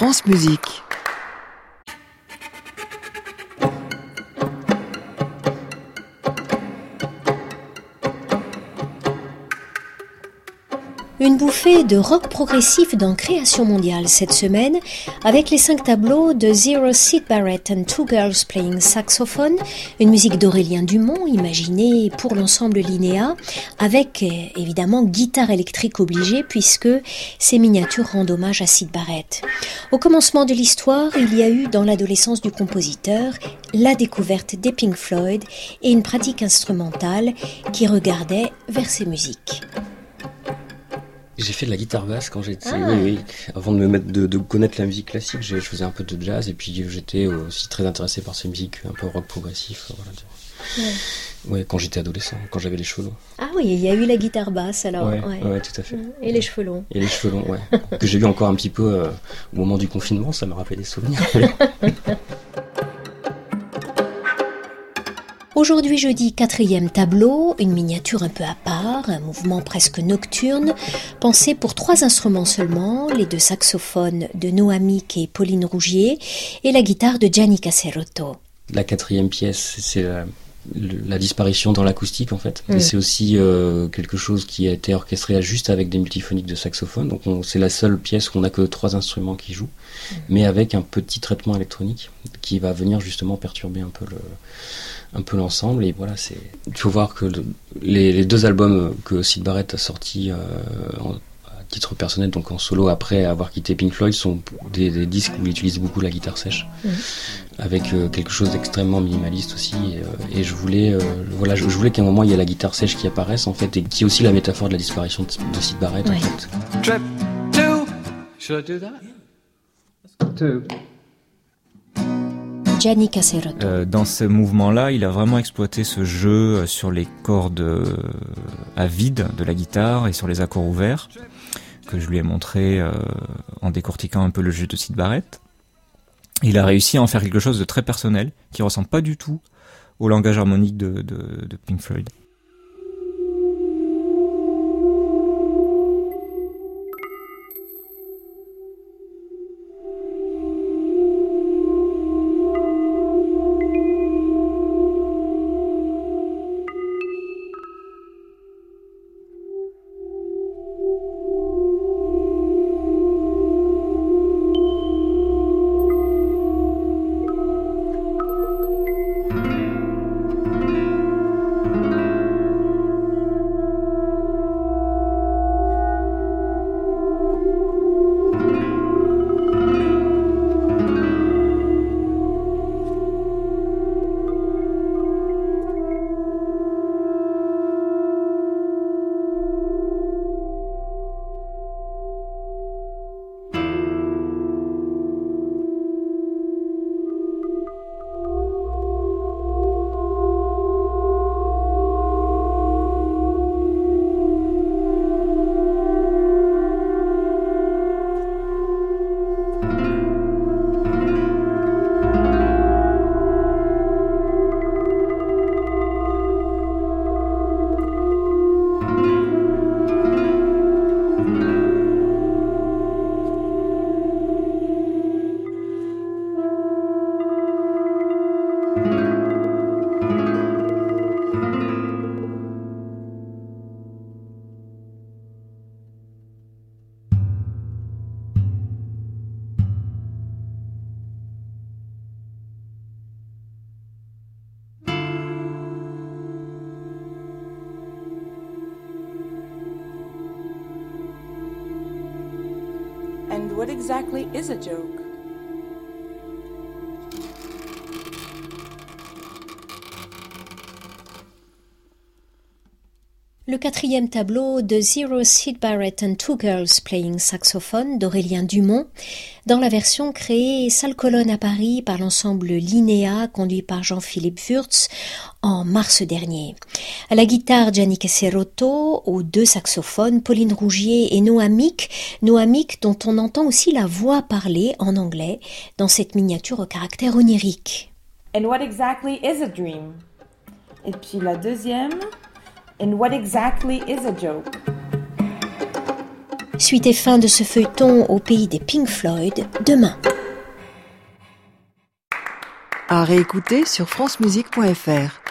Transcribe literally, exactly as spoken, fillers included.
France Musique. Une bouffée de rock progressif dans Création mondiale cette semaine avec les cinq tableaux de Zero Syd Barrett and Two Girls Playing Saxophone, une musique d'Aurélien Dumont imaginée pour l'ensemble Linéa avec évidemment guitare électrique obligée puisque ces miniatures rendent hommage à Syd Barrett. Au commencement de l'histoire, il y a eu dans l'adolescence du compositeur la découverte des Pink Floyd et une pratique instrumentale qui regardait vers ces musiques. J'ai fait de la guitare basse quand j'étais... Ah. Oui, oui. Avant de me mettre de, de connaître la musique classique, je faisais un peu de jazz et puis j'étais aussi très intéressé par ces musiques un peu rock progressif. Voilà. Ouais. Ouais, quand j'étais adolescent, quand j'avais les cheveux longs. Ah oui, il y a eu la guitare basse alors. Ouais, ouais. ouais, tout à fait. Et ouais. Les cheveux longs. Et les cheveux longs, ouais. Que j'ai eu encore un petit peu euh, au moment du confinement, ça m'a rappelé des souvenirs. Aujourd'hui jeudi, quatrième tableau, une miniature un peu à part, un mouvement presque nocturne, pensé pour trois instruments seulement, les deux saxophones de Noah Meek et Pauline Rougier et la guitare de Gianni Caserotto. La quatrième pièce, c'est la, la disparition dans l'acoustique en fait. Mmh. Et c'est aussi euh, quelque chose qui a été orchestré juste avec des multiphoniques de saxophone, donc on, c'est la seule pièce où on n'a que trois instruments qui jouent, mmh. mais avec un petit traitement électronique qui va venir justement perturber un peu le... un peu l'ensemble. Et voilà, c'est il faut voir que le, les, les deux albums que Syd Barrett a sortis euh, en, à titre personnel, donc en solo après avoir quitté Pink Floyd, sont des, des disques où il utilise beaucoup la guitare sèche, mmh. avec euh, quelque chose d'extrêmement minimaliste aussi. Et, euh, et je voulais, euh, voilà, je, je voulais qu'à un moment il y ait la guitare sèche qui apparaisse en fait, et qui est aussi la métaphore de la disparition de, de Syd Barrett. Ouais. En fait. Trip two. Should I do that? Two. Gianni Caserotto. Euh, dans ce mouvement-là, il a vraiment exploité ce jeu sur les cordes euh, à vide de la guitare et sur les accords ouverts, que je lui ai montré euh, en décortiquant un peu le jeu de Syd Barrett. Il a réussi à en faire quelque chose de très personnel, qui ressemble pas du tout au langage harmonique de, de, de Pink Floyd. And what exactly is a joke? Le quatrième tableau de Zero Syd Barrett and Two Girls Playing Saxophone d'Aurélien Dumont, dans la version créée salle Colonne à Paris par l'ensemble Linéa, conduit par Jean-Philippe Wurtz, en mars dernier. À la guitare, Gianni Caserotto, aux deux saxophones, Pauline Rougier et Noah Meek, Noah Meek dont on entend aussi la voix parler en anglais dans cette miniature au caractère onirique. And what exactly is a dream? Et puis la deuxième... And what exactly is a joke? Suite et fin de ce feuilleton au pays des Pink Floyd, demain. À réécouter sur francemusique point f r.